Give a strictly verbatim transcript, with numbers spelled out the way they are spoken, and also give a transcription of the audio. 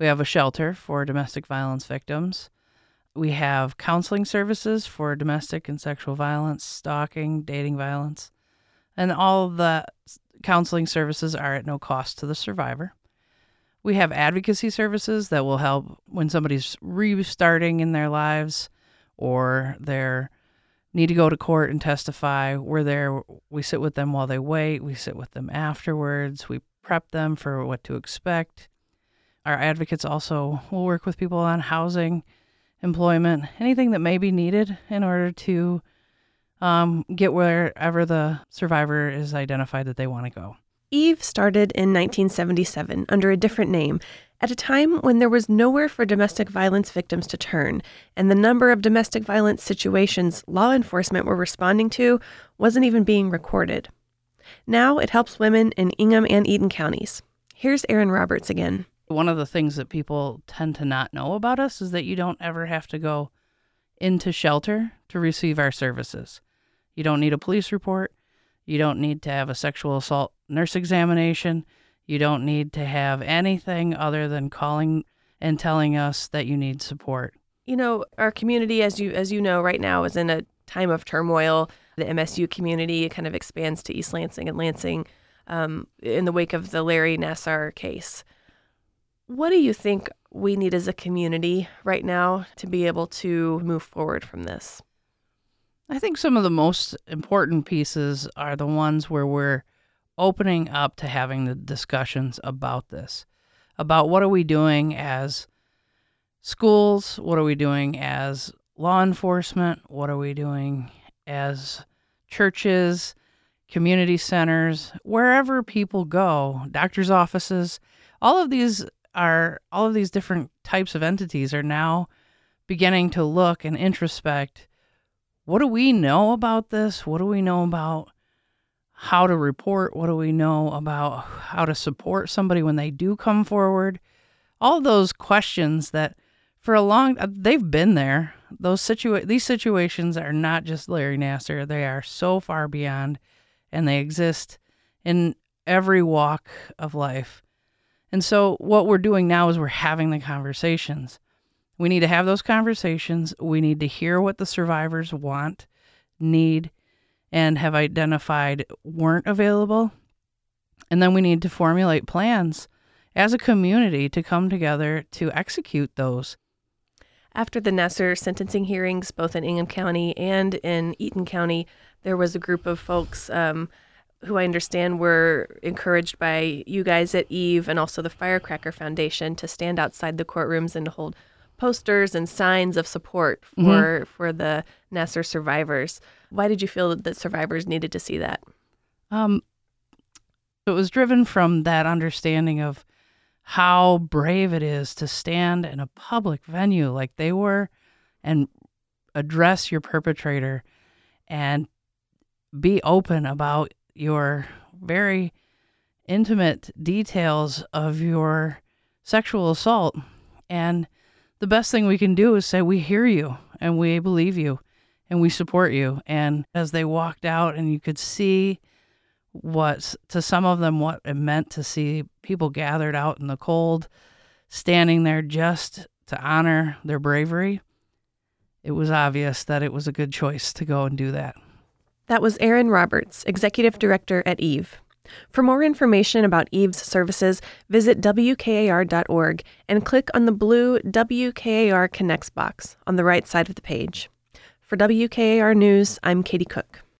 We have a shelter for domestic violence victims. We have counseling services for domestic and sexual violence, stalking, dating violence. And all of the counseling services are at no cost to the survivor. We have advocacy services that will help when somebody's restarting in their lives or they need to go to court and testify. We're there. We sit with them while they wait. We sit with them afterwards. We prep them for what to expect. Our advocates also will work with people on housing, employment, anything that may be needed in order to um, get wherever the survivor is identified that they want to go. Eve started in nineteen seventy-seven under a different name, at a time when there was nowhere for domestic violence victims to turn, and the number of domestic violence situations law enforcement were responding to wasn't even being recorded. Now it helps women in Ingham and Eaton counties. Here's Erin Roberts again. One of the things that people tend to not know about us is that you don't ever have to go into shelter to receive our services. You don't need a police report. You don't need to have a sexual assault nurse examination. You don't need to have anything other than calling and telling us that you need support. You know, our community, as you as you know, right now is in a time of turmoil. The M S U community kind of expands to East Lansing and Lansing um, in the wake of the Larry Nassar case. What do you think we need as a community right now to be able to move forward from this? I think some of the most important pieces are the ones where we're opening up to having the discussions about this, about what are we doing as schools, what are we doing as law enforcement, what are we doing as churches, community centers, wherever people go, doctors' offices. All of these are all of these different types of entities are now beginning to look and introspect. What do we know about this? What do we know about how to report? What do we know about how to support somebody when they do come forward? All those questions that for a long, they've been there. Those situa- These situations are not just Larry Nassar. They are so far beyond, and they exist in every walk of life. And so what we're doing now is we're having the conversations. We need to have those conversations. We need to hear what the survivors want, need, and have identified weren't available. And then we need to formulate plans as a community to come together to execute those. After the Nassar sentencing hearings, both in Ingham County and in Eaton County, there was a group of folks um, who I understand were encouraged by you guys at Eve and also the Firecracker Foundation to stand outside the courtrooms and to hold posters and signs of support for, mm-hmm. for the Nassar survivors. Why did you feel that survivors needed to see that? Um, it was driven from that understanding of how brave it is to stand in a public venue like they were and address your perpetrator and be open about your very intimate details of your sexual assault. And the best thing we can do is say, we hear you and we believe you and we support you. And as they walked out and you could see what, to some of them, what it meant to see people gathered out in the cold, standing there just to honor their bravery, it was obvious that it was a good choice to go and do that. That was Erin Roberts, Executive Director at Eve. For more information about Eve's services, visit W K A R dot org and click on the blue W K A R Connects box on the right side of the page. For W K A R News, I'm Katie Cook.